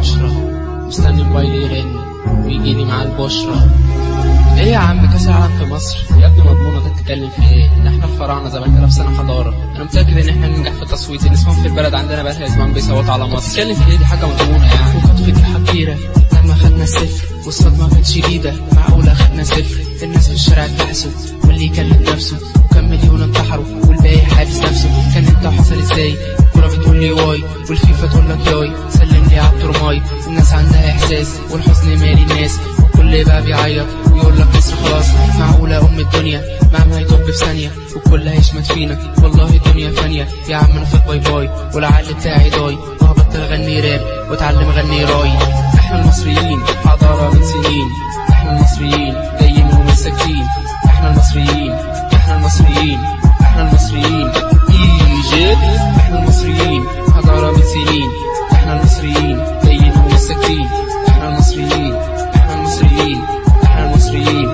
10 مستني موبايلي يرن ويجيلي مع البشرة. ايه يا عم كاس العالم في مصر يا ابني مضمونة؟ تتكلم في ايه؟ ده احنا الفراعنة زمان كده في سنة حضارة. انا متأكد ان احنا ننجح في التصويت. النسوان في البلد عندنا بقى زمان بيصوتوا على مصر. تتكلم في ايه؟ دي حاجة مضمونة يعني. وخطفتي حقيرة لما خدنا الصفر والصدمة كانت شديدة. معقولة خدنا صفر؟ الناس في الشارع بتحسد واللي يكلم نفسه وكم مليون انتحروا والباقي حابس نفسه. كان انت حصل ازاي؟ الكورة بتقول لي واي والفيفا تقول لك ياي. سلم لي على الترماي. الناس عندها احساس والحزن مالي الناس والكل بقى بيعيط ويقول لك مصر خلاص. معقولة ام الدنيا مهما هيطب في ثانية والكل هيشمت فينا؟ والله الدنيا فانية يا عم. انا فات باي باي والعقل بتاعي ضاي وهبطل اغني راب واتعلم اغني راي. احنا المصريين حضارة من سنين. احنا المصريين جايين ومش ساكتين. احنا المصريين احنا المصريين احنا المصريين ايجيبت. احنا المصريين حضارة من سنين. احنا المصريين جايين ومش ساكتين. احنا المصريين احنا المصريين احنا المصريين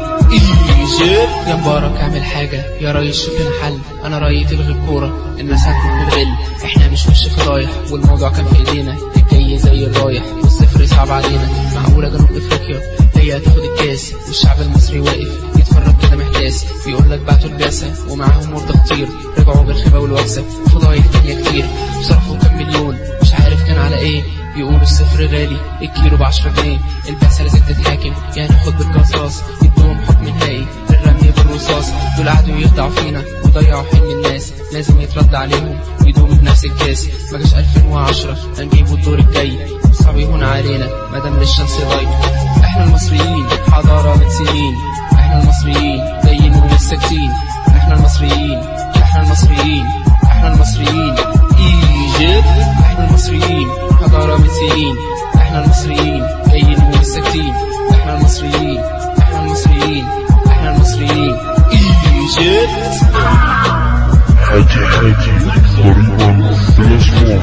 ايجيبت. يا مبارك اعمل حاجة يا ريس شوف الحل. انا رأيي تلغي الكورة الناس هتكون بالغل. احنا مش وش فضايح والموضوع كان في ايدينا. الجاي زي الرايح والصفر صعب علينا. معقولة جنوب افريقيا هي هتاخد الكاس والشعب المصري واقف يتفرج كده محتاس. بيقول لك بعتوا البعثة ومعاهم مرضى كتير رجعوا بالخيبة والوكسة. فضايح تانية كتير صرفوا كام مليون مش عارف كان على ايه. بيقولوا الصفر غالي الكيلو ب10 جنيه. البعثة لازم تتحاكم يعني خد بالقصاص. يدوهم حكم نهائي للرمي بالرصاص. دول قعدوا يخدعوا فينا وضيعوا حلم الناس. لازم يترد عليهم ويدوموا بنفس الكاس. ما جاش 2010 هنجيبوا الدور الجاي. صعب يهون علينا مادام للشمس ضايع. احنا المصريين حضارة من سنين. احنا المصريين جايين ومش ساكتين. احنا المصريين احنا المصريين احنا المصريين ايجيبت. احنا المصريين حضارة من سنين. احنا المصريين جايين ومش ساكتين. احنا المصريين احنا المصريين احنا المصريين ايجيبت. حاجي ضريبا بالاسبوع.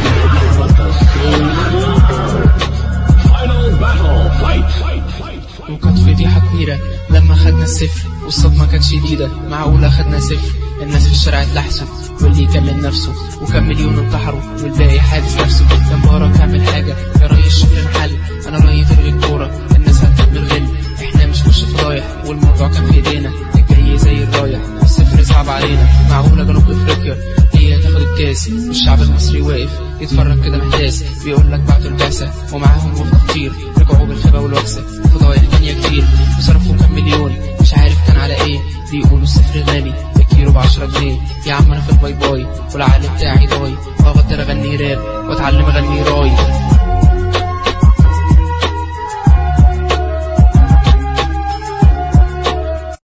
وكانت فضيحة كبيرة لما خدنا الصفر والصدمة كانت شديدة. معقولة خدنا صفر؟ الناس في الشارع اتلحسوا واللي يكلم نفسه وكم مليون انتحروا والباقي حابس نفسه. يا مبارك اعمل حاجة يا ريس شوف الحل. انا رأيي تلغي الكورة الناس هتكون بالغل. احنا مش وش فضايح والموضوع كان في ايدينا. الجاي زي الرايح والصفر صعب علينا. معقولة جنوب افريقيا هي هتاخد الكاس والشعب المصري واقف يتفرج كده محتاس. بيقول لك بعتوا البعثة ومعاهم مرضى كتير رجعوا بالخيبة والوكسة. فضايح تانية كتير وصرفوا كام مليون مش عارف كان على ايه. بيقولوا الصفر غالي الكيلو ب10 جنيه. يا عم انا فات باي باي والعقل بتاعي ضاي وهبطل اغني راب واتعلم اغني راي.